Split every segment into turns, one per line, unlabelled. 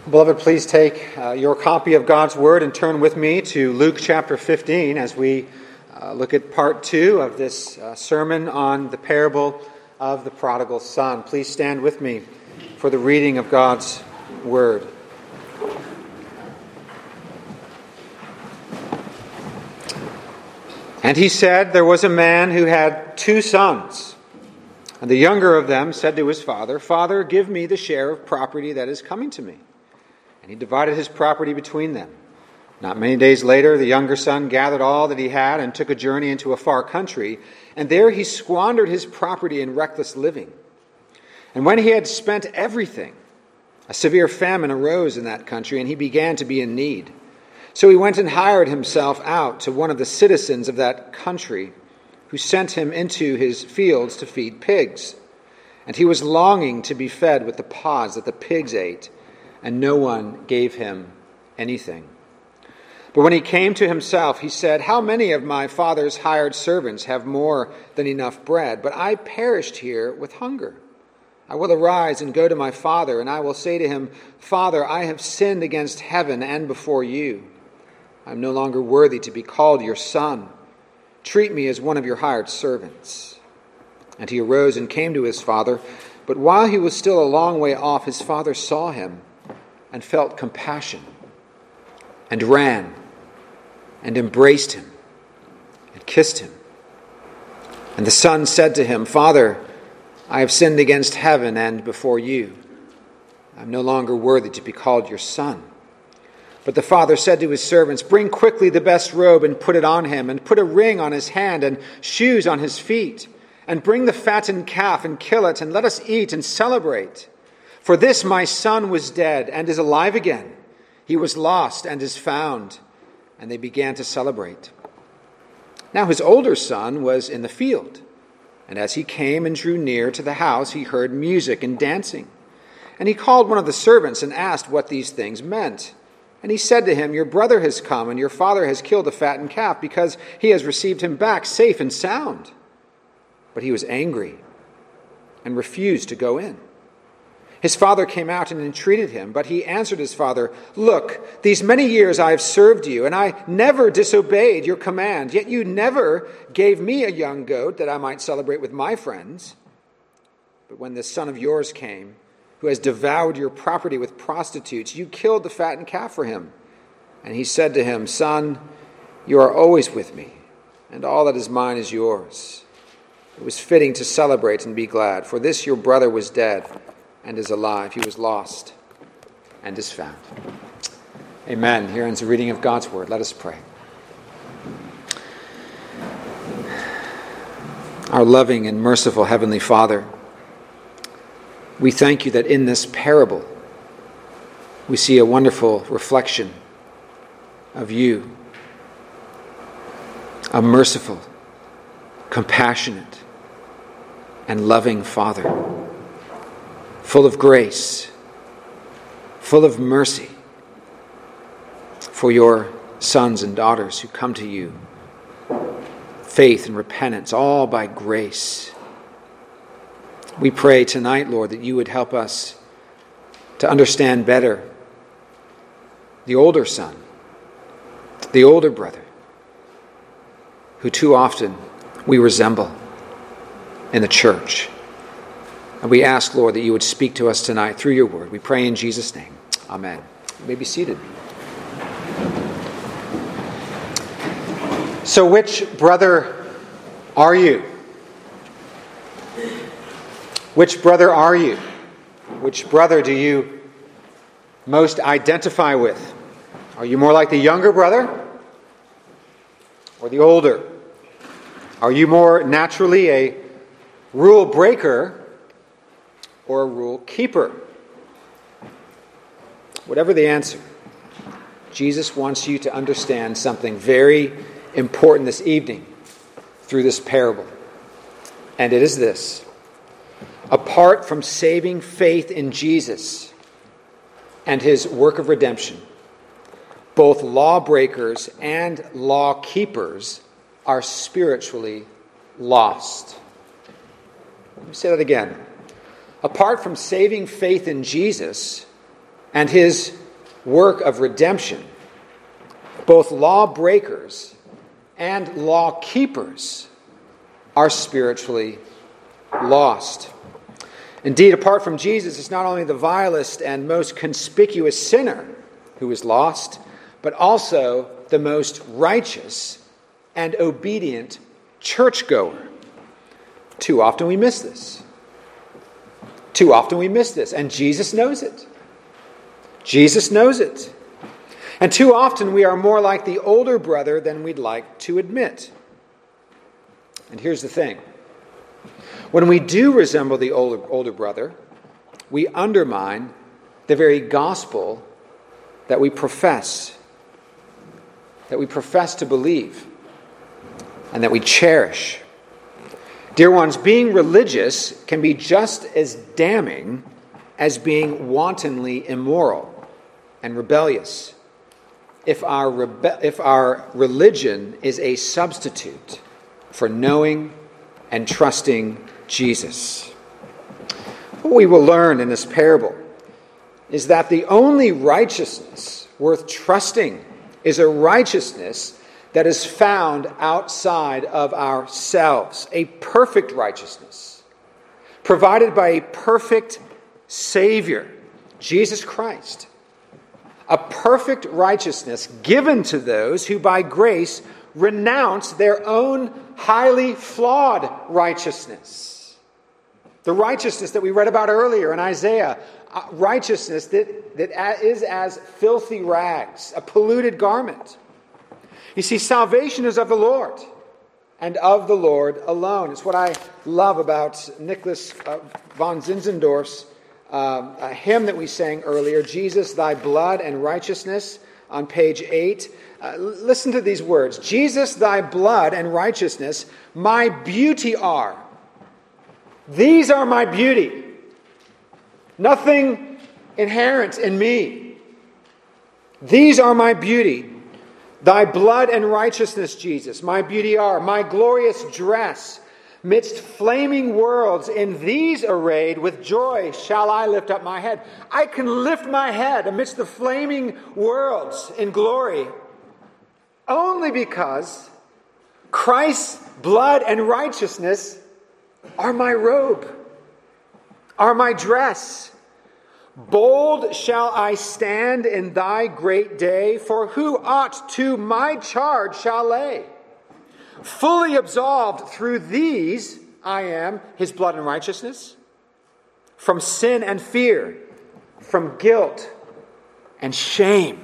Beloved, please take your copy of God's Word and turn with me to Luke chapter 15 as we look at part 2 of this sermon on the parable of the prodigal son. Please stand with me for the reading of God's Word. And he said, there was a man who had 2 sons. And the younger of them said to his father, Father, give me the share of property that is coming to me. And he divided his property between them. Not many days later, the younger son gathered all that he had and took a journey into a far country. And there he squandered his property in reckless living. And when he had spent everything, a severe famine arose in that country, and he began to be in need. So he went and hired himself out to one of the citizens of that country, who sent him into his fields to feed pigs. And he was longing to be fed with the pods that the pigs ate, and no one gave him anything. But when he came to himself, he said, How many of my father's hired servants have more than enough bread? But I perished here with hunger. I will arise and go to my father, and I will say to him, Father, I have sinned against heaven and before you. I am no longer worthy to be called your son. Treat me as one of your hired servants. And he arose and came to his father. But while he was still a long way off, his father saw him and felt compassion, and ran and embraced him and kissed him. And the son said to him, Father, I have sinned against heaven and before you. I am no longer worthy to be called your son. But the father said to his servants, Bring quickly the best robe and put it on him, and put a ring on his hand and shoes on his feet, and bring the fattened calf and kill it, and let us eat and celebrate. For this my son was dead and is alive again. He was lost and is found. And they began to celebrate. Now his older son was in the field. And as he came and drew near to the house, he heard music and dancing. And he called one of the servants and asked what these things meant. And he said to him, Your brother has come, and your father has killed the fattened calf, because he has received him back safe and sound. But he was angry and refused to go in. His father came out and entreated him, but he answered his father, Look, these many years I have served you, and I never disobeyed your command, yet you never gave me a young goat that I might celebrate with my friends. But when this son of yours came, who has devoured your property with prostitutes, you killed the fattened calf for him. And he said to him, Son, you are always with me, and all that is mine is yours. It was fitting to celebrate and be glad, for this your brother was dead and is alive. He was lost and is found. Amen. Here ends the reading of God's Word. Let us pray. Our loving and merciful Heavenly Father, we thank you that in this parable we see a wonderful reflection of you, a merciful, compassionate, and loving Father, full of grace, full of mercy for your sons and daughters who come to you. Faith and repentance, all by grace. We pray tonight, Lord, that you would help us to understand better the older son, the older brother, who too often we resemble in the church. And we ask, Lord, that you would speak to us tonight through your word. We pray in Jesus' name. Amen. You may be seated. So which brother are you? Which brother are you? Which brother do you most identify with? Are you more like the younger brother or the older? Are you more naturally a rule breaker or a rule keeper? Whatever the answer, Jesus wants you to understand something very important this evening through this parable. And it is this: apart from saving faith in Jesus and his work of redemption, both lawbreakers and law keepers are spiritually lost. Let me say that again. Apart from saving faith in Jesus and his work of redemption, both lawbreakers and law keepers are spiritually lost. Indeed, apart from Jesus, it's not only the vilest and most conspicuous sinner who is lost, but also the most righteous and obedient churchgoer. Too often we miss this. Too often we miss this, and Jesus knows it. Jesus knows it. And too often we are more like the older brother than we'd like to admit. And here's the thing. When we do resemble the older brother, we undermine the very gospel that we profess to believe, and that we cherish. Dear ones, being religious can be just as damning as being wantonly immoral and rebellious if our religion is a substitute for knowing and trusting Jesus. What we will learn in this parable is that the only righteousness worth trusting is a righteousness that is found outside of ourselves, a perfect righteousness provided by a perfect Savior, Jesus Christ. A perfect righteousness given to those who by grace renounce their own highly flawed righteousness. The righteousness that we read about earlier in Isaiah, righteousness that is as filthy rags, a polluted garment. You see, salvation is of the Lord, and of the Lord alone. It's what I love about Nicholas von Zinzendorf's a hymn that we sang earlier, Jesus, Thy Blood and Righteousness, on page 8. Listen to these words. Jesus, Thy blood and righteousness, my beauty are. These are my beauty. Nothing inherent in me. These are my beauty. Thy blood and righteousness, Jesus, my beauty are. My glorious dress, midst flaming worlds, in these arrayed, with joy shall I lift up my head. I can lift my head amidst the flaming worlds in glory only because Christ's blood and righteousness are my robe, are my dress. Bold shall I stand in thy great day, for who aught to my charge shall lay? Fully absolved through these I am, his blood and righteousness, from sin and fear, from guilt and shame.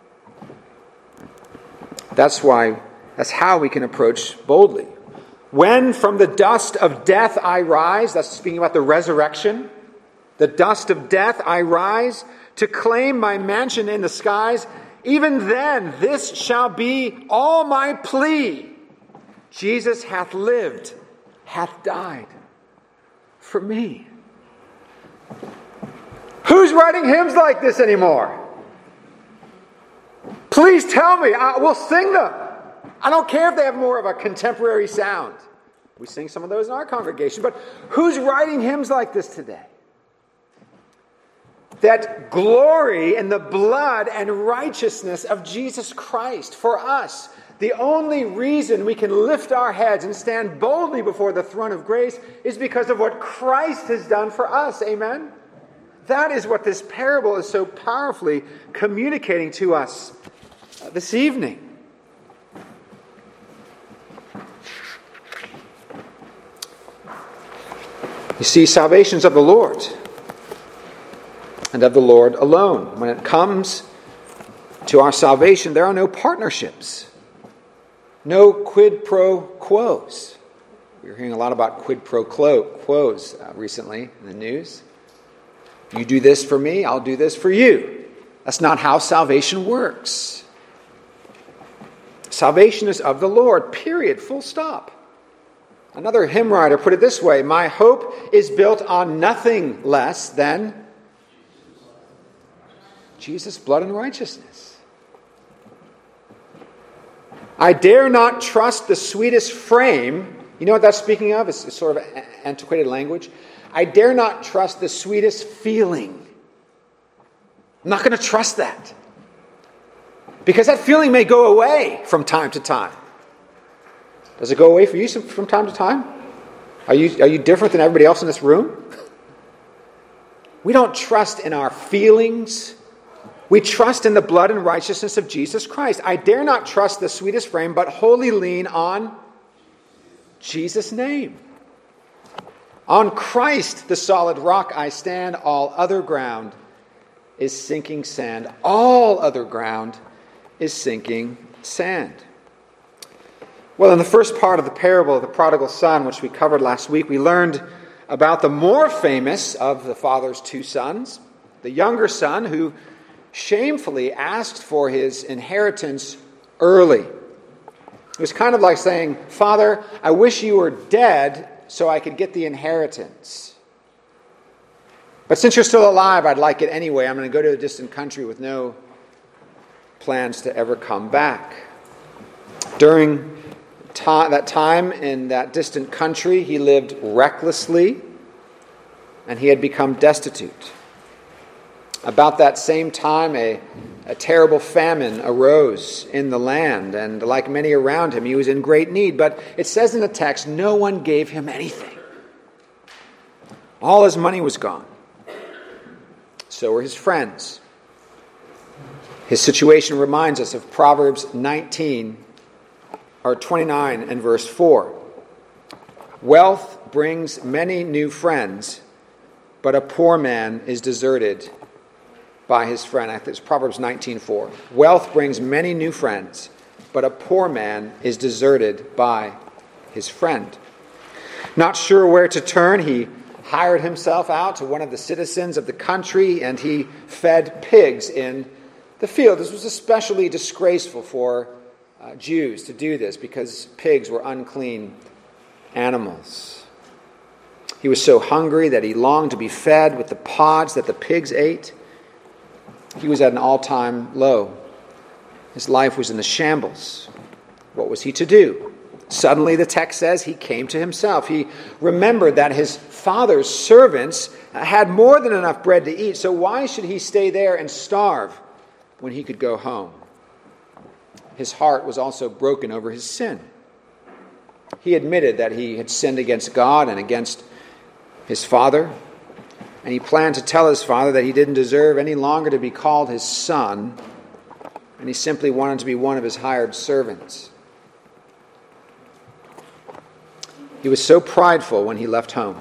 That's how we can approach boldly. When from the dust of death I rise, that's speaking about the resurrection, the dust of death I rise to claim my mansion in the skies, even then this shall be all my plea. Jesus hath lived, hath died for me. Who's writing hymns like this anymore? Please tell me. We'll sing them. I don't care if they have more of a contemporary sound. We sing some of those in our congregation. But who's writing hymns like this today? That glory in the blood and righteousness of Jesus Christ for us. The only reason we can lift our heads and stand boldly before the throne of grace is because of what Christ has done for us. Amen? That is what this parable is so powerfully communicating to us this evening. You see, salvation is of the Lord, and of the Lord alone. When it comes to our salvation, there are no partnerships, no quid pro quos. We were hearing a lot about quid pro quos recently in the news. You do this for me, I'll do this for you. That's not how salvation works. Salvation is of the Lord, period, full stop. Another hymn writer put it this way: my hope is built on nothing less than Jesus' blood and righteousness. I dare not trust the sweetest frame. You know what that's speaking of? It's sort of antiquated language. I dare not trust the sweetest feeling. I'm not going to trust that. Because that feeling may go away from time to time. Does it go away for you from time to time? Are you different than everybody else in this room? We don't trust in our feelings. We trust in the blood and righteousness of Jesus Christ. I dare not trust the sweetest frame, but wholly lean on Jesus' name. On Christ, the solid rock, I stand. All other ground is sinking sand. All other ground is sinking sand. Well, in the first part of the parable of the prodigal son, which we covered last week, we learned about the more famous of the father's two sons, the younger son who shamefully asked for his inheritance early. It was kind of like saying, "Father, I wish you were dead so I could get the inheritance. But since you're still alive, I'd like it anyway. I'm going to go to a distant country with no plans to ever come back." During that time in that distant country, he lived recklessly, and he had become destitute. About that same time, a terrible famine arose in the land, and like many around him, he was in great need. But it says in the text, no one gave him anything. All his money was gone. So were his friends. His situation reminds us of Proverbs 29 and verse 4. Wealth brings many new friends, but a poor man is deserted by his friend. I think it's Proverbs 19:4. Wealth brings many new friends, but a poor man is deserted by his friend. Not sure where to turn, he hired himself out to one of the citizens of the country, and he fed pigs in the field. This was especially disgraceful for Jews to do this because pigs were unclean animals. He was so hungry that he longed to be fed with the pods that the pigs ate. He was at an all-time low. His life was in the shambles. What was he to do? Suddenly, the text says, he came to himself. He remembered that his father's servants had more than enough bread to eat, so why should he stay there and starve when he could go home? His heart was also broken over his sin. He admitted that he had sinned against God and against his father, and he planned to tell his father that he didn't deserve any longer to be called his son, and he simply wanted to be one of his hired servants. He was so prideful when he left home,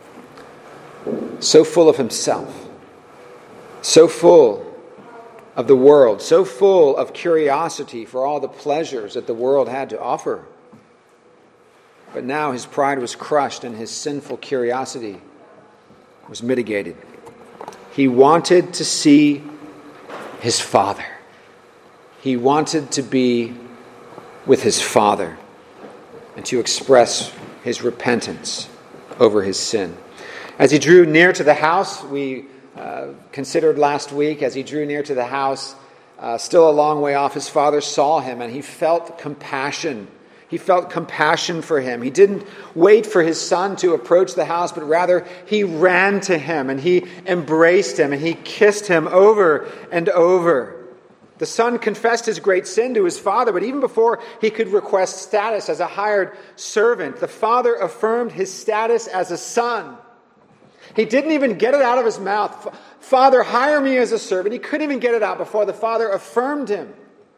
so full of himself, so full of the world, so full of curiosity for all the pleasures that the world had to offer. But now his pride was crushed and his sinful curiosity was mitigated. He wanted to see his father. He wanted to be with his father and to express his repentance over his sin. As he drew near to the house, we considered last week, as he drew near to the house, still a long way off, his father saw him and he felt compassion. He felt compassion for him. He didn't wait for his son to approach the house, but rather he ran to him and he embraced him and he kissed him over and over. The son confessed his great sin to his father, but even before he could request status as a hired servant, the father affirmed his status as a son. He didn't even get it out of his mouth. "Father, hire me as a servant." He couldn't even get it out before the father affirmed him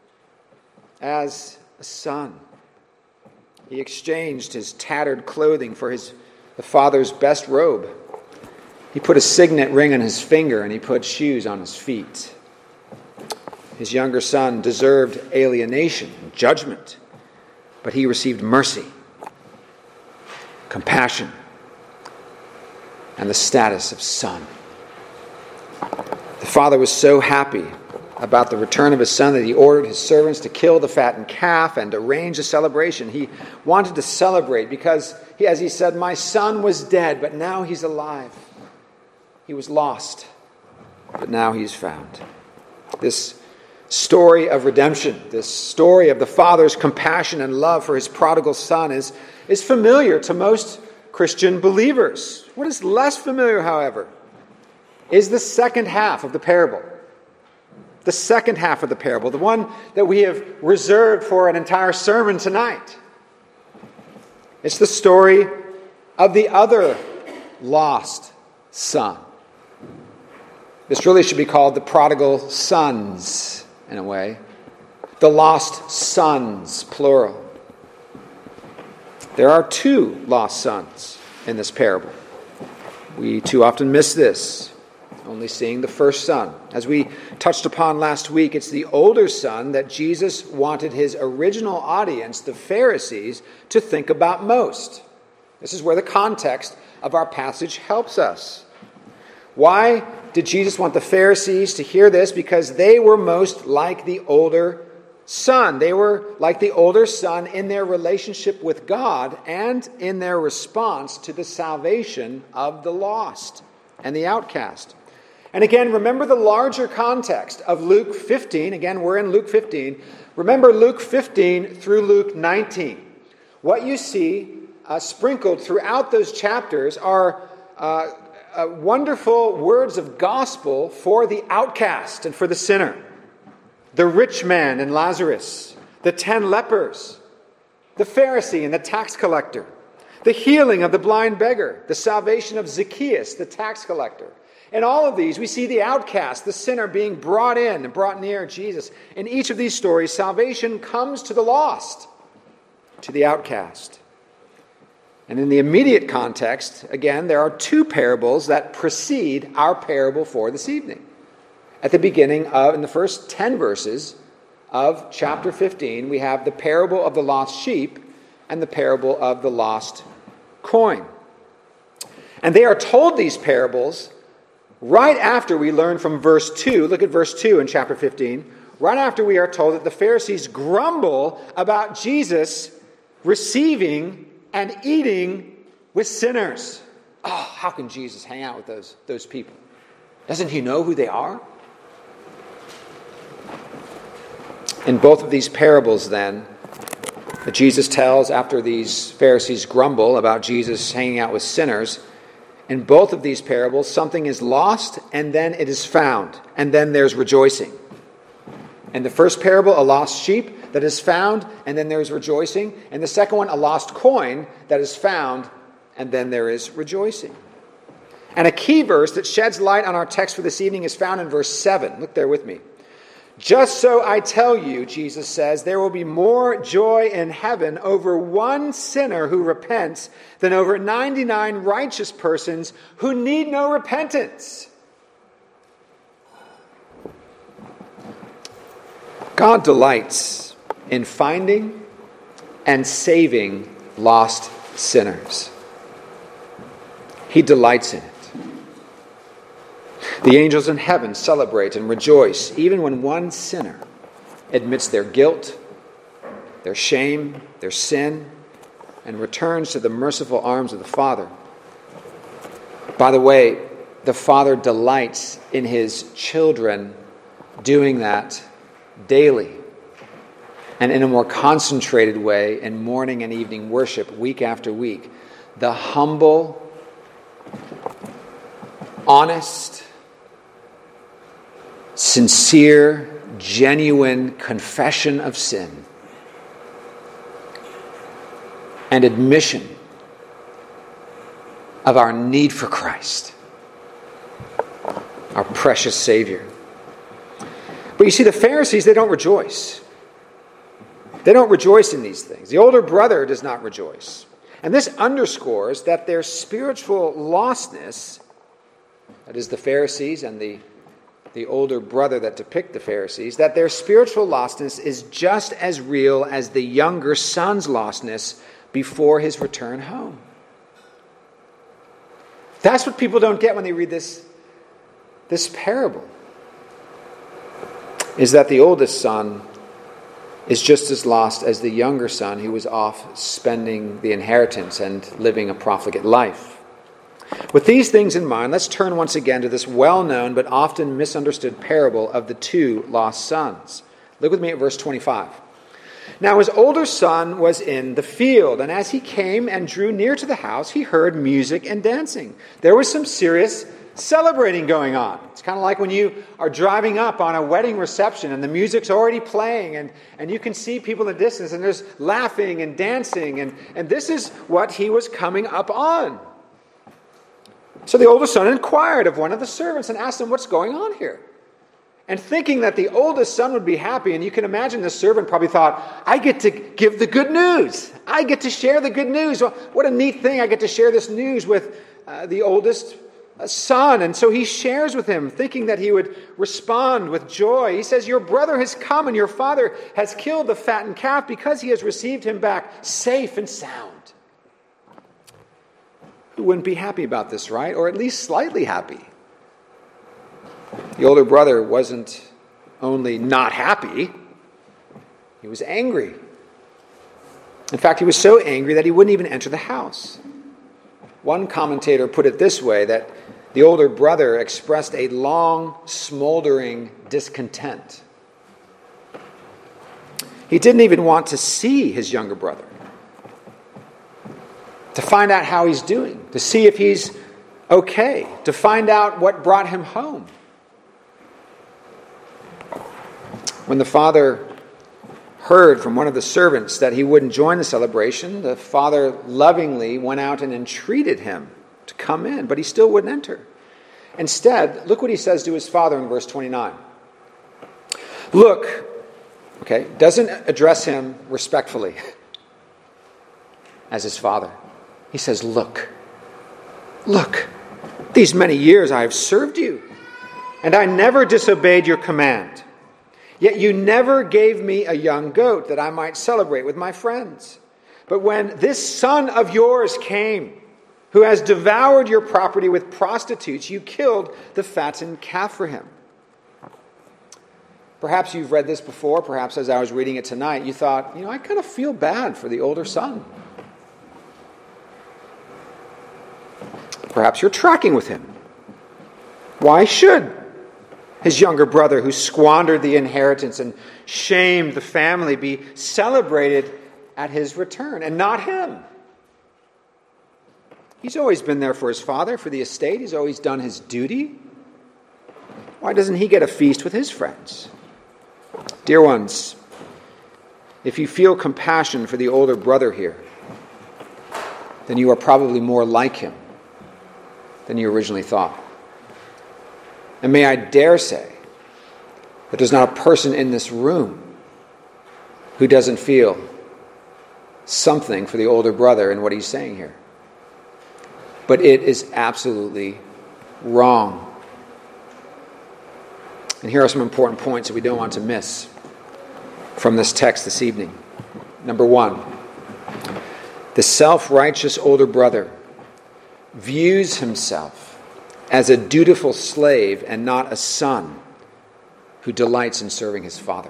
as a son. He exchanged his tattered clothing for the father's best robe. He put a signet ring on his finger and he put shoes on his feet. His younger son deserved alienation and judgment, but he received mercy, compassion, and the status of son. The father was so happy about the return of his son that he ordered his servants to kill the fattened calf and arrange a celebration. He wanted to celebrate because, as he said, "My son was dead, but now he's alive. He was lost, but now he's found." This story of redemption, this story of the father's compassion and love for his prodigal son is familiar to most Christian believers. What is less familiar, however, is the second half of the parable. the second half of the parable, the one that we have reserved for an entire sermon tonight. It's the story of the other lost son. This really should be called the prodigal sons, in a way. The lost sons, plural. There are two lost sons in this parable. We too often miss this, only seeing the first son. As we touched upon last week, it's the older son that Jesus wanted his original audience, the Pharisees, to think about most. This is where the context of our passage helps us. Why did Jesus want the Pharisees to hear this? Because they were most like the older son. They were like the older son in their relationship with God and in their response to the salvation of the lost and the outcast. And again, remember the larger context of Luke 15. Again, we're in Luke 15. Remember Luke 15 through Luke 19. What you see sprinkled throughout those chapters are wonderful words of gospel for the outcast and for the sinner. The rich man and Lazarus, the 10 lepers, the Pharisee and the tax collector, the healing of the blind beggar, the salvation of Zacchaeus, the tax collector. In all of these, we see the outcast, the sinner, being brought in and brought near Jesus. In each of these stories, salvation comes to the lost, to the outcast. And in the immediate context, again, there are two parables that precede our parable for this evening. At the beginning in the first 10 verses of chapter 15, we have the parable of the lost sheep and the parable of the lost coin. And they are told these parables right after we learn from verse 2. Look at verse 2 in chapter 15. Right after we are told that the Pharisees grumble about Jesus receiving and eating with sinners. Oh, how can Jesus hang out with those people? Doesn't he know who they are? In both of these parables, then, that Jesus tells after these Pharisees grumble about Jesus hanging out with sinners, in both of these parables, something is lost and then it is found, and then there's rejoicing. In the first parable, a lost sheep that is found, and then there's rejoicing. In the second one, a lost coin that is found, and then there is rejoicing. And a key verse that sheds light on our text for this evening is found in verse 7. Look there with me. Just so I tell you, Jesus says, there will be more joy in heaven over one sinner who repents than over 99 righteous persons who need no repentance. God delights in finding and saving lost sinners. He delights in it. The angels in heaven celebrate and rejoice even when one sinner admits their guilt, their shame, their sin, and returns to the merciful arms of the Father. By the way, the Father delights in his children doing that daily and in a more concentrated way in morning and evening worship week after week. The humble, honest, sincere, genuine confession of sin and admission of our need for Christ, our precious Savior. But you see, the Pharisees, they don't rejoice. They don't rejoice in these things. The older brother does not rejoice. And this underscores that their spiritual lostness, that is the Pharisees and the older brother that depict the Pharisees, that their spiritual lostness is just as real as the younger son's lostness before his return home. That's what people don't get when they read this parable, is that the oldest son is just as lost as the younger son who was off spending the inheritance and living a profligate life. With these things in mind, let's turn once again to this well-known but often misunderstood parable of the two lost sons. Look with me at verse 25. Now his older son was in the field, and as he came and drew near to the house, he heard music and dancing. There was some serious celebrating going on. It's kind of like when you are driving up on a wedding reception and the music's already playing and you can see people in the distance and there's laughing and dancing. And this is what he was coming up on. So the oldest son inquired of one of the servants and asked him, what's going on here? And thinking that the oldest son would be happy, and you can imagine the servant probably thought, I get to give the good news. I get to share the good news. Well, what a neat thing. I get to share this news with the oldest son. And so he shares with him, thinking that he would respond with joy. He says, your brother has come, and your father has killed the fattened calf because he has received him back safe and sound. Who wouldn't be happy about this, right? Or at least slightly happy. The older brother wasn't only not happy, he was angry. In fact, he was so angry that he wouldn't even enter the house. One commentator put it this way, that the older brother expressed a long, smoldering discontent. He didn't even want to see his younger brother, to find out how he's doing, to see if he's okay, to find out what brought him home. When the father heard from one of the servants that he wouldn't join the celebration, the father lovingly went out and entreated him to come in, but he still wouldn't enter. Instead, look what he says to his father in verse 29. Look, doesn't address him respectfully as his father. He says, look, these many years I have served you, and I never disobeyed your command. Yet you never gave me a young goat that I might celebrate with my friends. But when this son of yours came, who has devoured your property with prostitutes, you killed the fattened calf for him. Perhaps you've read this before. Perhaps as I was reading it tonight, you thought, I kind of feel bad for the older son. Perhaps you're tracking with him. Why should his younger brother, who squandered the inheritance and shamed the family, be celebrated at his return, and not him? He's always been there for his father, for the estate. He's always done his duty. Why doesn't he get a feast with his friends? Dear ones, if you feel compassion for the older brother here, then you are probably more like him than you originally thought. And may I dare say that there's not a person in this room who doesn't feel something for the older brother in what he's saying here. But it is absolutely wrong. And here are some important points that we don't want to miss from this text this evening. Number one, the self-righteous older brother views himself as a dutiful slave and not a son who delights in serving his father.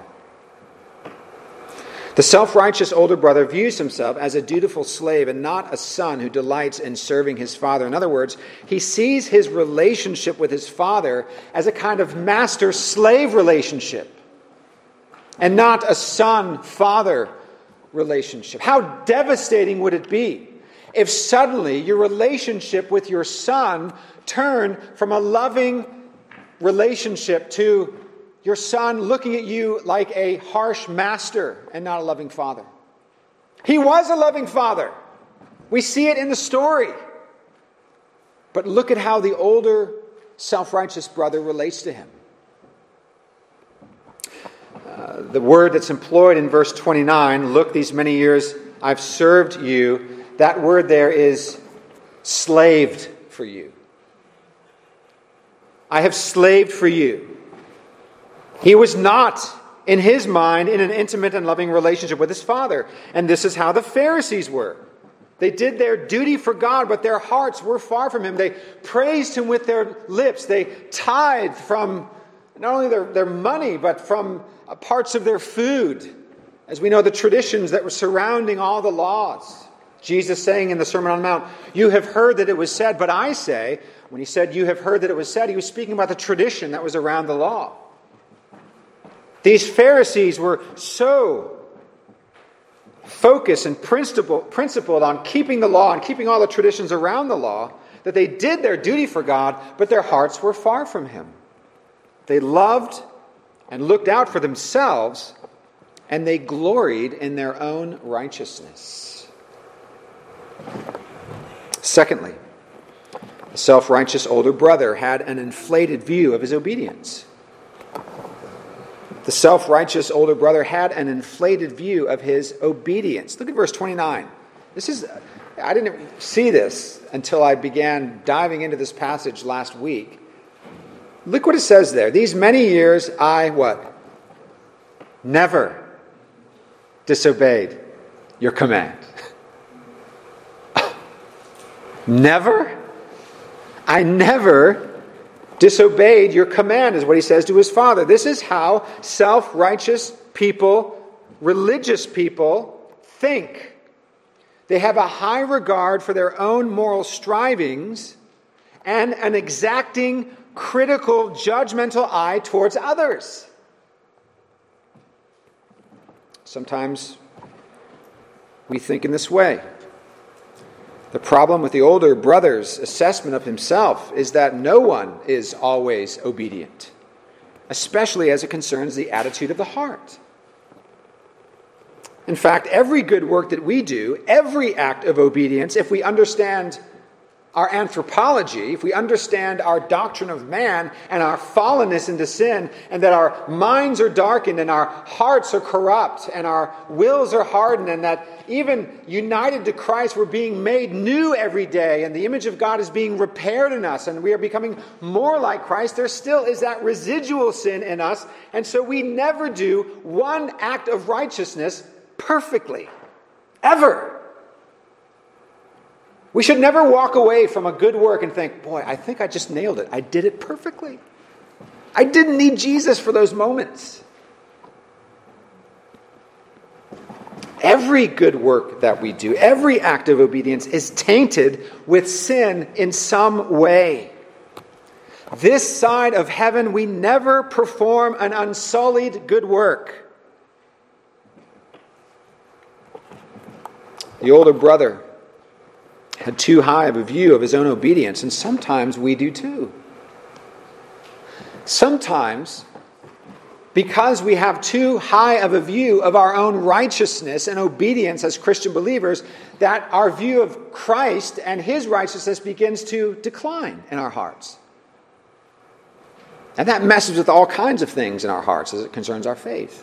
The self-righteous older brother views himself as a dutiful slave and not a son who delights in serving his father. In other words, he sees his relationship with his father as a kind of master-slave relationship and not a son-father relationship. How devastating would it be if suddenly your relationship with your son turned from a loving relationship to your son looking at you like a harsh master and not a loving father? He was a loving father. We see it in the story. But look at how the older self-righteous brother relates to him. The word that's employed in verse 29, look, these many years I've served you, that word there is slaved for you. I have slaved for you. He was not, in his mind, in an intimate and loving relationship with his father. And this is how the Pharisees were. They did their duty for God, but their hearts were far from him. They praised him with their lips. They tithed from not only their money, but from parts of their food. As we know, the traditions that were surrounding all the laws. Jesus saying in the Sermon on the Mount, you have heard that it was said, but I say, when he said you have heard that it was said, he was speaking about the tradition that was around the law. These Pharisees were so focused and principled on keeping the law and keeping all the traditions around the law that they did their duty for God, but their hearts were far from Him. They loved and looked out for themselves, and they gloried in their own righteousness. Secondly, the self-righteous older brother had an inflated view of his obedience. The self-righteous older brother had an inflated view of his obedience. Look at verse 29. I didn't see this until I began diving into this passage last week. Look what it says there. These many years I, what? Never disobeyed your command. Never? I never disobeyed your command, is what he says to his father. This is how self-righteous people, religious people, think. They have a high regard for their own moral strivings and an exacting, critical, judgmental eye towards others. Sometimes we think in this way. The problem with the older brother's assessment of himself is that no one is always obedient, especially as it concerns the attitude of the heart. In fact, every good work that we do, every act of obedience, if we understand our anthropology, if we understand our doctrine of man and our fallenness into sin, and that our minds are darkened and our hearts are corrupt and our wills are hardened, and that even united to Christ we're being made new every day and the image of God is being repaired in us and we are becoming more like Christ, there still is that residual sin in us, and so we never do one act of righteousness perfectly. Ever. We should never walk away from a good work and think, boy, I think I just nailed it. I did it perfectly. I didn't need Jesus for those moments. Every good work that we do, every act of obedience is tainted with sin in some way. This side of heaven, we never perform an unsullied good work. The older brother had too high of a view of his own obedience, and sometimes we do too. Sometimes, because we have too high of a view of our own righteousness and obedience as Christian believers, that our view of Christ and His righteousness begins to decline in our hearts. And that messes with all kinds of things in our hearts as it concerns our faith.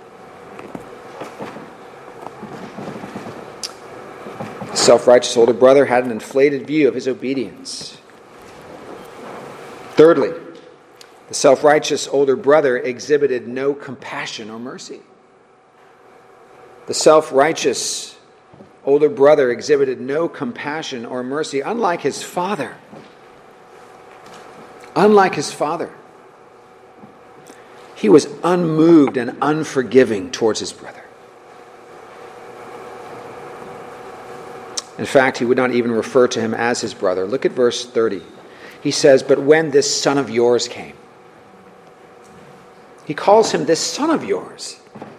The self-righteous older brother had an inflated view of his obedience. Thirdly, the self-righteous older brother exhibited no compassion or mercy. The self-righteous older brother exhibited no compassion or mercy, unlike his father. Unlike his father. He was unmoved and unforgiving towards his brother. In fact, he would not even refer to him as his brother. Look at verse 30. He says, "But when this son of yours came," he calls him this son of yours.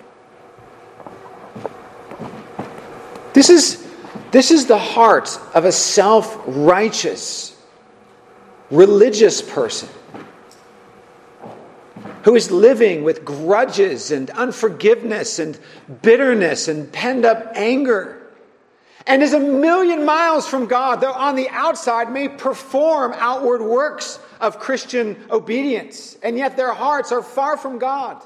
This is the heart of a self-righteous, religious person who is living with grudges and unforgiveness and bitterness and pent-up anger, and is a million miles from God, though on the outside may perform outward works of Christian obedience, and yet their hearts are far from God.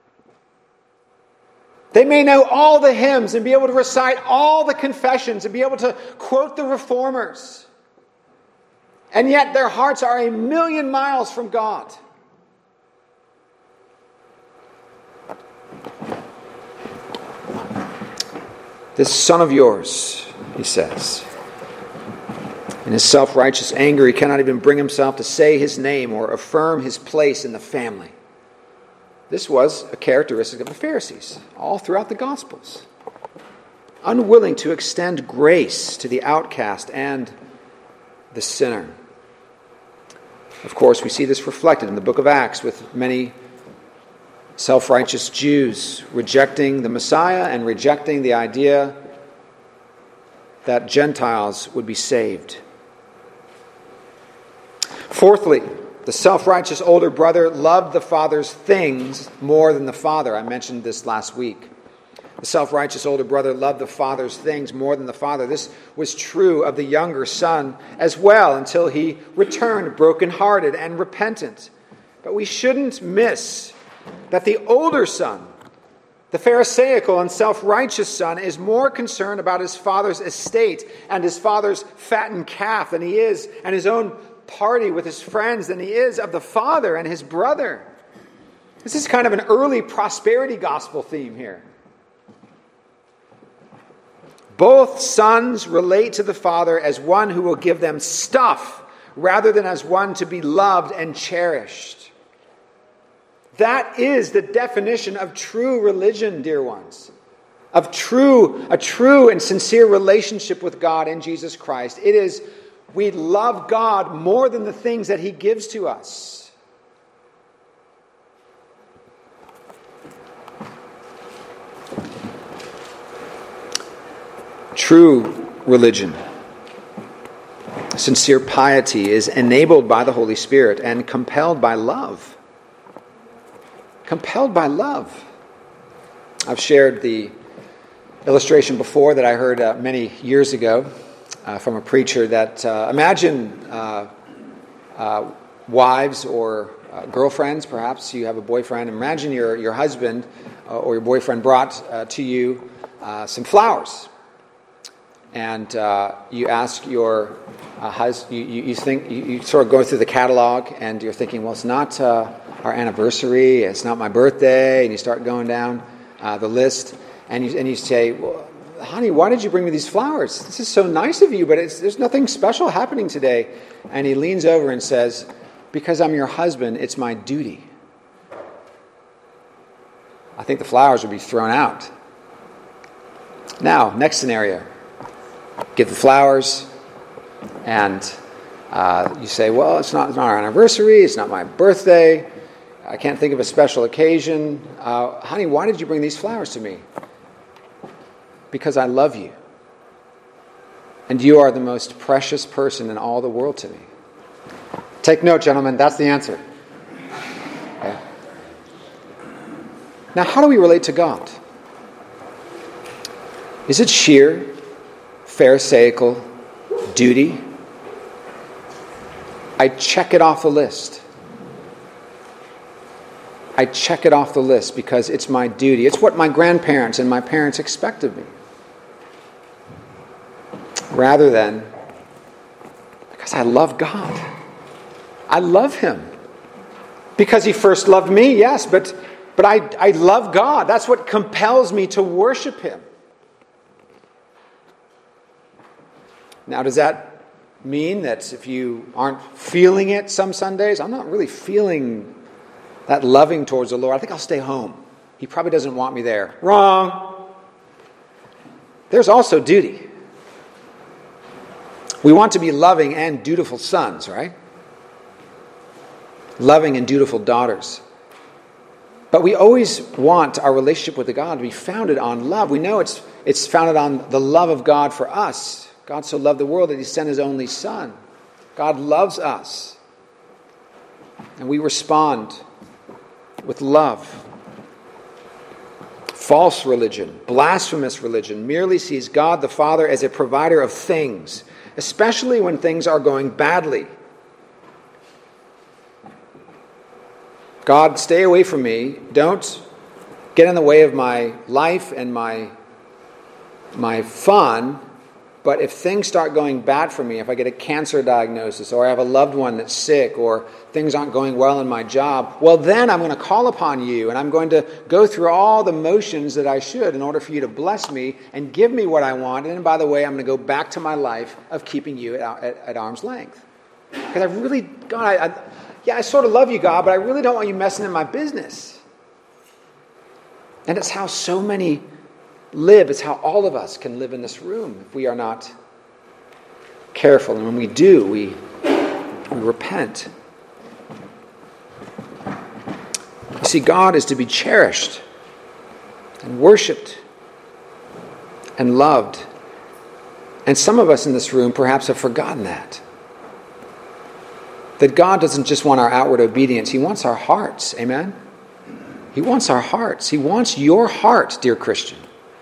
They may know all the hymns and be able to recite all the confessions and be able to quote the reformers, and yet their hearts are a million miles from God. This son of yours, he says. In his self-righteous anger, he cannot even bring himself to say his name or affirm his place in the family. This was a characteristic of the Pharisees all throughout the Gospels. Unwilling to extend grace to the outcast and the sinner. Of course, we see this reflected in the book of Acts with many self-righteous Jews rejecting the Messiah and rejecting the idea that Gentiles would be saved. Fourthly, the self-righteous older brother loved the father's things more than the father. I mentioned this last week. The self-righteous older brother loved the father's things more than the father. This was true of the younger son as well until he returned brokenhearted and repentant. But we shouldn't miss that the older son, the Pharisaical and self-righteous son, is more concerned about his father's estate and his father's fattened calf than he is, and his own party with his friends than he is of the father and his brother. This is kind of an early prosperity gospel theme here. Both sons relate to the father as one who will give them stuff rather than as one to be loved and cherished. That is the definition of true religion, dear ones. Of a true and sincere relationship with God in Jesus Christ. It is we love God more than the things that He gives to us. True religion, sincere piety, is enabled by the Holy Spirit and compelled by love. Compelled by love. I've shared the illustration before that I heard many years ago from a preacher that imagine wives or girlfriends, perhaps you have a boyfriend. Imagine your husband or your boyfriend brought to you some flowers. And you ask your husband, you think, you sort of go through the catalog and you're thinking, well, it's not our anniversary, it's not my birthday, and you start going down the list, and you say, well, honey, why did you bring me these flowers? This is so nice of you, but there's nothing special happening today. And he leans over and says, because I'm your husband, it's my duty. I think the flowers would be thrown out. Now, next scenario. Give the flowers, and you say, well, it's not our anniversary, it's not my birthday, I can't think of a special occasion. Honey, why did you bring these flowers to me? Because I love you. And you are the most precious person in all the world to me. Take note, gentlemen, that's the answer. Okay. Now, how do we relate to God? Is it sheer Pharisaical duty? I check it off the list. I check it off the list because it's my duty. It's what my grandparents and my parents expect of me. Rather than because I love God. I love Him. Because He first loved me, yes, but I love God. That's what compels me to worship Him. Now, does that mean that if you aren't feeling it some Sundays, I'm not really feeling that loving towards the Lord, I think I'll stay home. He probably doesn't want me there. Wrong. There's also duty. We want to be loving and dutiful sons, right? Loving and dutiful daughters. But we always want our relationship with God to be founded on love. We know it's founded on the love of God for us. God so loved the world that He sent His only Son. God loves us. And we respond with love. False religion, blasphemous religion, merely sees God the Father as a provider of things, especially when things are going badly. God, stay away from me. Don't get in the way of my life and my fun. But if things start going bad for me, if I get a cancer diagnosis, or I have a loved one that's sick, or things aren't going well in my job, well, then I'm going to call upon you, and I'm going to go through all the motions that I should in order for you to bless me and give me what I want. And by the way, I'm going to go back to my life of keeping you at arm's length. Because I really, God, I sort of love you, God, but I really don't want you messing in my business. And it's how so many live. It's how all of us can live in this room if we are not careful. And when we do, we repent. You see, God is to be cherished and worshipped and loved. And some of us in this room perhaps have forgotten that. that God doesn't just want our outward obedience. He wants our hearts. Amen? He wants our hearts. He wants your heart, dear Christian.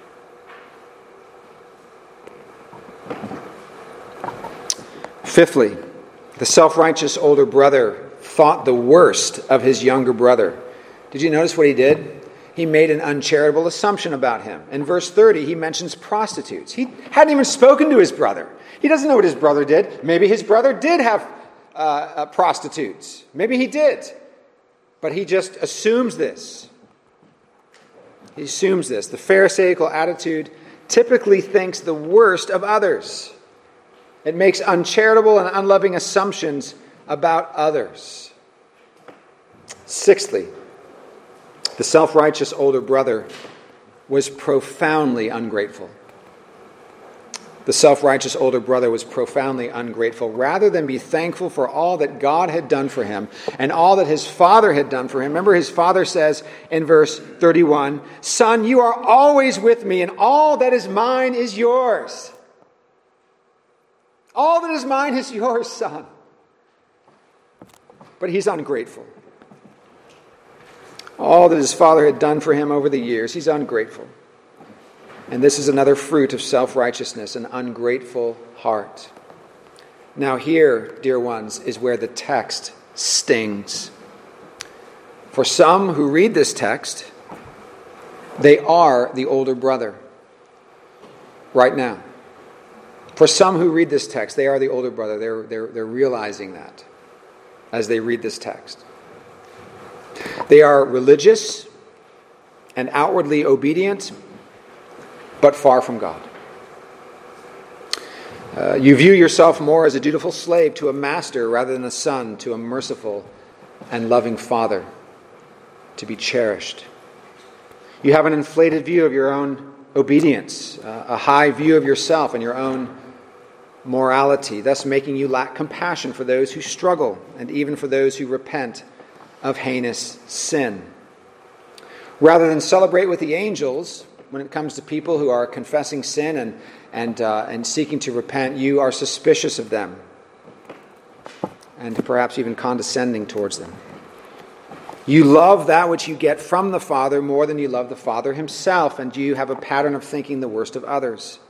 Fifthly, the self-righteous older brother thought the worst of his younger brother. Did you notice what he did? He made an uncharitable assumption about him. In verse 30, he mentions prostitutes. He hadn't even spoken to his brother. He doesn't know what his brother did. Maybe his brother did have prostitutes. Maybe he did. But he just assumes this. He assumes this. The Pharisaical attitude typically thinks the worst of others. It makes uncharitable and unloving assumptions about others. Sixthly, the self-righteous older brother was profoundly ungrateful. The self-righteous older brother was profoundly ungrateful. Rather than be thankful for all that God had done for him and all that his father had done for him. Remember, his father says in verse 31, "Son, you are always with me, and all that is mine is yours." All that is mine is yours, son. But he's ungrateful. All that his father had done for him over the years, he's ungrateful. And this is another fruit of self-righteousness, an ungrateful heart. Now here, dear ones, is where the text stings. For some who read this text, they are the older brother right now. For some who read this text, they are the older brother. They're realizing that as they read this text. They are religious and outwardly obedient, but far from God. You view yourself more as a dutiful slave to a master rather than a son to a merciful and loving father to be cherished. You have an inflated view of your own obedience, a high view of yourself and your own morality, thus making you lack compassion for those who struggle and even for those who repent of heinous sin. Rather than celebrate with the angels when it comes to people who are confessing sin and seeking to repent, you are suspicious of them and perhaps even condescending towards them. You love that which you get from the Father more than you love the Father himself, and you have a pattern of thinking the worst of others.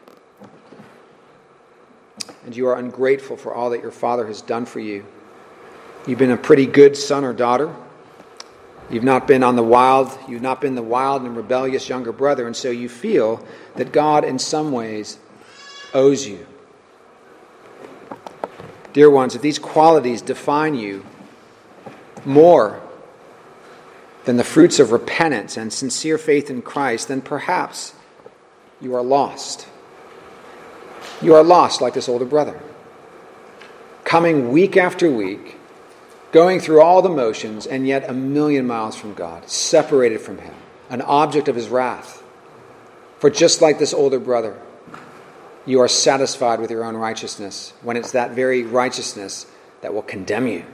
And you are ungrateful for all that your Father has done for you. You've been a pretty good son or daughter. You've not been the wild and rebellious younger brother, and so you feel that God in some ways owes you. Dear ones, if these qualities define you more than the fruits of repentance and sincere faith in Christ, then perhaps you are lost. You are lost like this older brother, coming week after week, going through all the motions, and yet a million miles from God, separated from him, an object of his wrath. For just like this older brother, you are satisfied with your own righteousness when it's that very righteousness that will condemn you.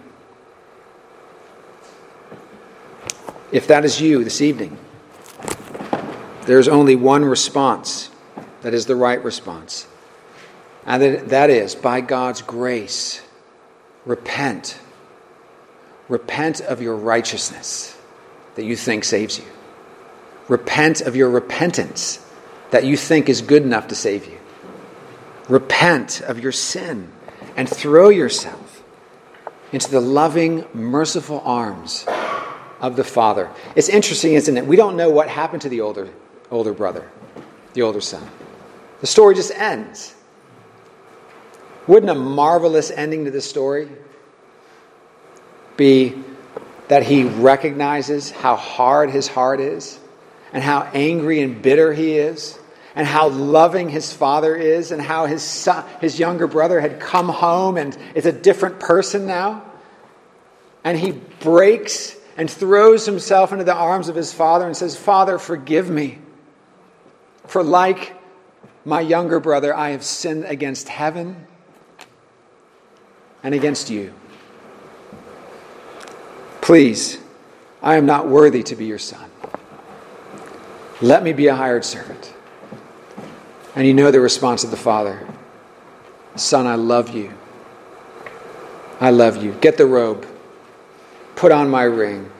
If that is you this evening, there's only one response that is the right response. And that is, by God's grace, repent. Repent of your righteousness that you think saves you. Repent of your repentance that you think is good enough to save you. Repent of your sin and throw yourself into the loving, merciful arms of the Father. It's interesting, isn't it? We don't know what happened to the older brother, the older son. The story just ends. Wouldn't a marvelous ending to this story be that he recognizes how hard his heart is and how angry and bitter he is and how loving his father is and how his younger brother had come home and is a different person now? And he breaks and throws himself into the arms of his father and says, "Father, forgive me. For like my younger brother, I have sinned against heaven and against you. Please, I am not worthy to be your son. Let me be a hired servant." And you know the response of the father. "Son, I love you. I love you. Get the robe. Put on my ring.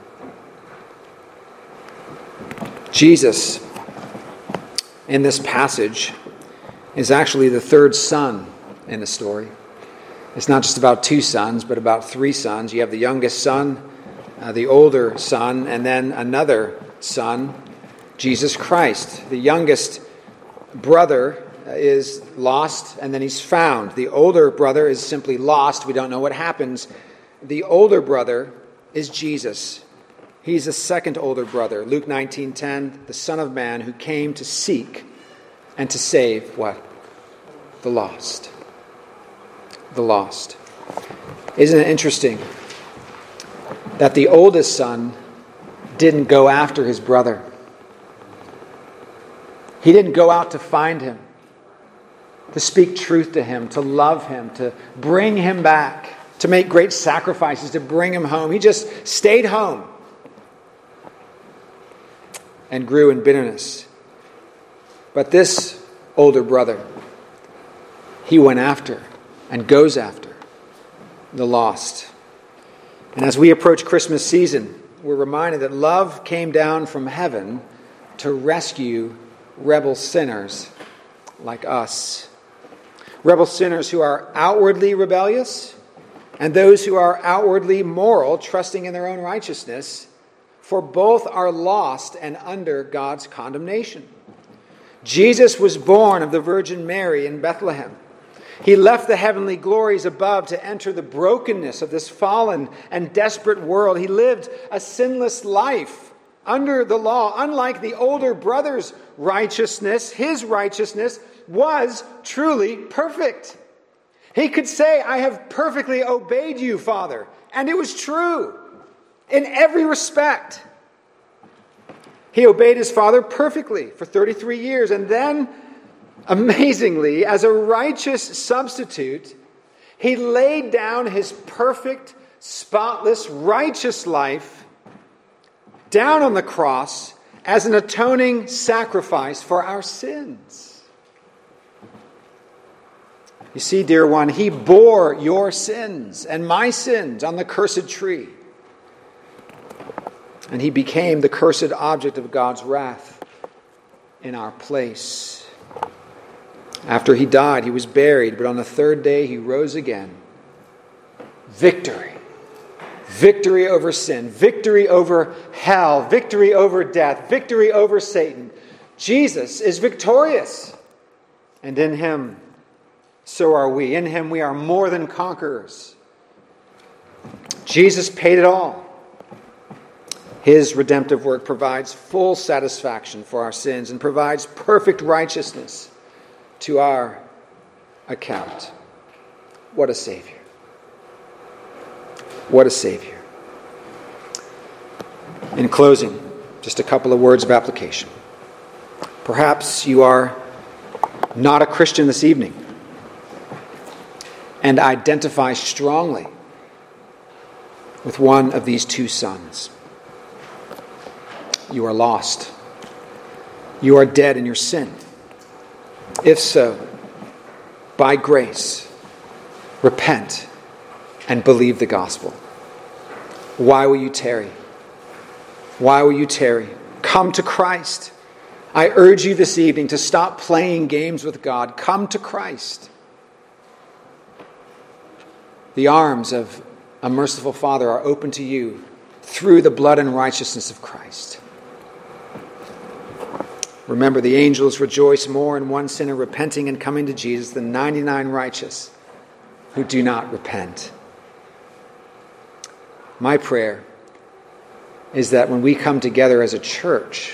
Jesus, in this passage, is actually the third son in the story. It's not just about two sons, but about three sons. You have the youngest son, the older son, and then another son, Jesus Christ. The youngest brother is lost, and then he's found. The older brother is simply lost. We don't know what happens. The older brother is Jesus. He's the second older brother. Luke 19:10, the Son of Man who came to seek and to save what? The lost. The lost. Isn't it interesting that the oldest son didn't go after his brother? He didn't go out to find him, to speak truth to him, to love him, to bring him back, to make great sacrifices, to bring him home. He just stayed home and grew in bitterness. But this older brother, he went after and goes after the lost. And as we approach Christmas season, we're reminded that love came down from heaven to rescue rebel sinners like us. Rebel sinners who are outwardly rebellious and those who are outwardly moral, trusting in their own righteousness, for both are lost and under God's condemnation. Jesus was born of the Virgin Mary in Bethlehem. He left the heavenly glories above to enter the brokenness of this fallen and desperate world. He lived a sinless life under the law. Unlike the older brother's righteousness, his righteousness was truly perfect. He could say, I have perfectly obeyed you, Father. And it was true in every respect. He obeyed his father perfectly for 33 years. And then, amazingly, as a righteous substitute, he laid down his perfect, spotless, righteous life down on the cross as an atoning sacrifice for our sins. You see, dear one, he bore your sins and my sins on the cursed tree. And he became the cursed object of God's wrath in our place. After he died, he was buried, but on the third day he rose again. Victory. Victory over sin. Victory over hell. Victory over death. Victory over Satan. Jesus is victorious. And in him, so are we. In him we are more than conquerors. Jesus paid it all. His redemptive work provides full satisfaction for our sins and provides perfect righteousness to our account. What a Savior. What a Savior. In closing, just a couple of words of application. Perhaps you are not a Christian this evening and identify strongly with one of these two sons. You are lost. You are dead in your sin. If so, by grace, repent and believe the gospel. Why will you tarry? Why will you tarry? Come to Christ. I urge you this evening to stop playing games with God. Come to Christ. The arms of a merciful Father are open to you through the blood and righteousness of Christ. Remember, the angels rejoice more in one sinner repenting and coming to Jesus than 99 righteous who do not repent. My prayer is that when we come together as a church,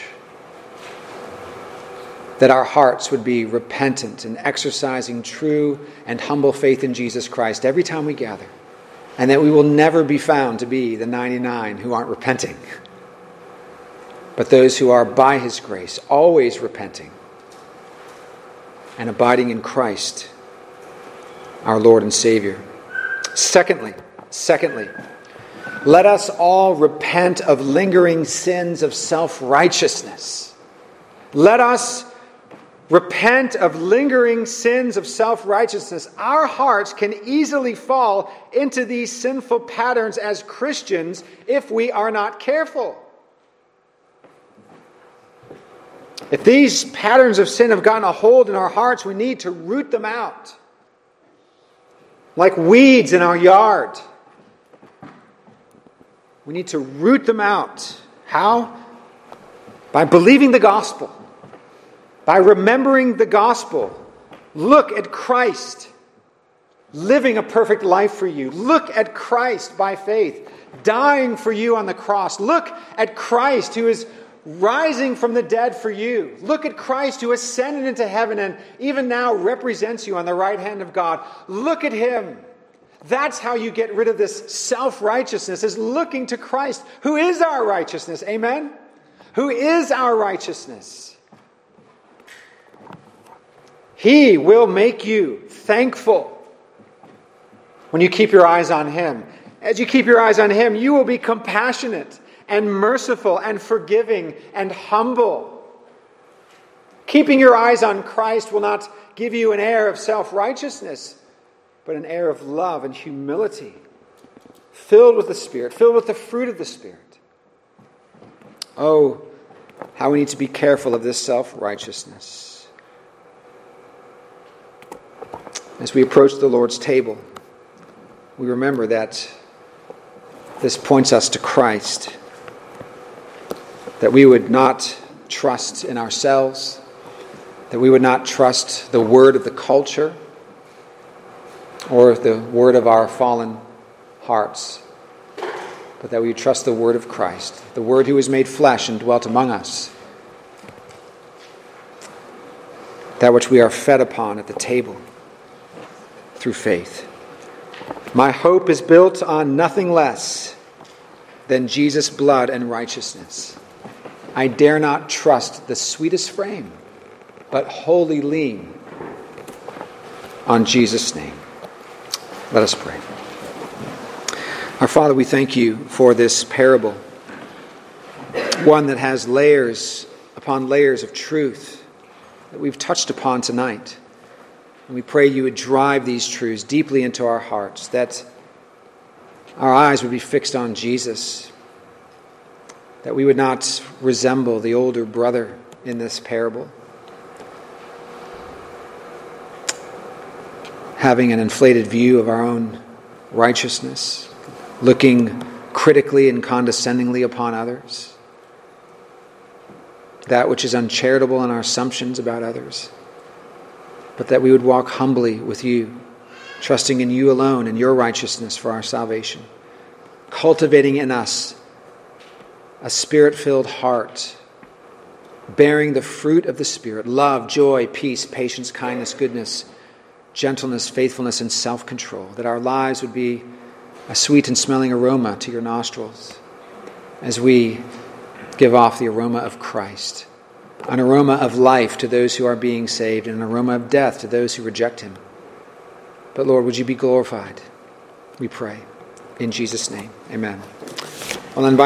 that our hearts would be repentant and exercising true and humble faith in Jesus Christ every time we gather, and that we will never be found to be the 99 who aren't repenting, but those who are, by his grace, always repenting and abiding in Christ, our Lord and Savior. Secondly, let us all repent of lingering sins of self-righteousness. Let us repent of lingering sins of self-righteousness, our hearts can easily fall into these sinful patterns as Christians if we are not careful. If these patterns of sin have gotten a hold in our hearts, we need to root them out. Like weeds in our yard. We need to root them out. How? By believing the gospel. By remembering the gospel. Look at Christ living a perfect life for you. Look at Christ by faith, dying for you on the cross. Look at Christ who is rising from the dead for you. Look at Christ who ascended into heaven and even now represents you on the right hand of God. Look at Him. That's how you get rid of this self-righteousness, is looking to Christ, who is our righteousness. Amen? Who is our righteousness. He will make you thankful when you keep your eyes on Him. As you keep your eyes on Him, you will be compassionate and merciful and forgiving and humble. Keeping your eyes on Christ will not give you an air of self-righteousness, but an air of love and humility, filled with the Spirit, filled with the fruit of the Spirit. Oh, how we need to be careful of this self-righteousness. As we approach the Lord's table, we remember that this points us to Christ, that we would not trust in ourselves, that we would not trust the word of the culture or the word of our fallen hearts, but that we would trust the word of Christ, the word who was made flesh and dwelt among us, that which we are fed upon at the table through faith. My hope is built on nothing less than Jesus' blood and righteousness. I dare not trust the sweetest frame, but wholly lean on Jesus' name. Let us pray. Our Father, we thank you for this parable, one that has layers upon layers of truth that we've touched upon tonight. And we pray you would drive these truths deeply into our hearts, that our eyes would be fixed on Jesus, that we would not resemble the older brother in this parable, having an inflated view of our own righteousness, looking critically and condescendingly upon others, that which is uncharitable in our assumptions about others, but that we would walk humbly with you, trusting in you alone and your righteousness for our salvation, cultivating in us a Spirit-filled heart, bearing the fruit of the Spirit, love, joy, peace, patience, kindness, goodness, gentleness, faithfulness, and self-control, that our lives would be a sweet and smelling aroma to your nostrils as we give off the aroma of Christ, an aroma of life to those who are being saved, and an aroma of death to those who reject Him. But Lord, would you be glorified, we pray. In Jesus' name, amen. I'll invite